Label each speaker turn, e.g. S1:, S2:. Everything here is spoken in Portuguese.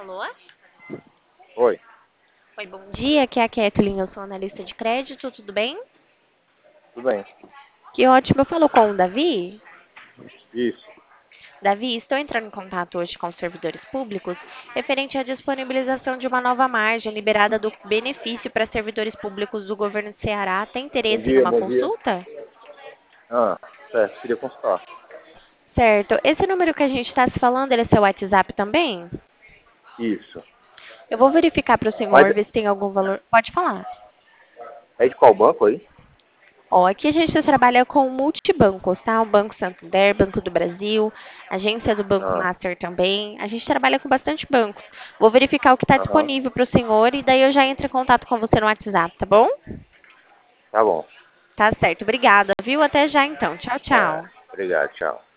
S1: Alô?
S2: Oi,
S1: Oi, bom dia. Aqui é a Kathleen, eu sou analista de crédito, tudo bem?
S2: tudo bem?
S1: Que ótimo, eu falo com o Davi.
S2: Isso.
S1: Davi, estou entrando em contato hoje com os servidores públicos referente à disponibilização de uma nova margem liberada do benefício para servidores públicos do governo de Ceará. Tem
S2: Bom
S1: interesse
S2: dia,
S1: numa
S2: bom dia.
S1: consulta?
S2: Ah, certo, queria consultar.
S1: Certo. Esse número que a gente está se falando, ele é seu WhatsApp também?
S2: Isso.
S1: Eu vou verificar para o
S2: Mas
S1: senhor, ver se tem algum valor. Pode falar.
S2: é de qual banco aí?
S1: Ó, aqui a gente trabalha com multibancos, tá? O Banco Santander, Banco do Brasil, agência do Banco
S2: Ah,
S1: Master também. A gente trabalha com bastante bancos. Vou verificar o que está
S2: aham.
S1: disponível para o senhor e daí eu já entro em contato com você no WhatsApp, tá bom?
S2: Tá bom.
S1: Tá certo. Obrigada, viu? Até já então. Tchau,
S2: Tá,
S1: tchau.
S2: obrigado, tchau.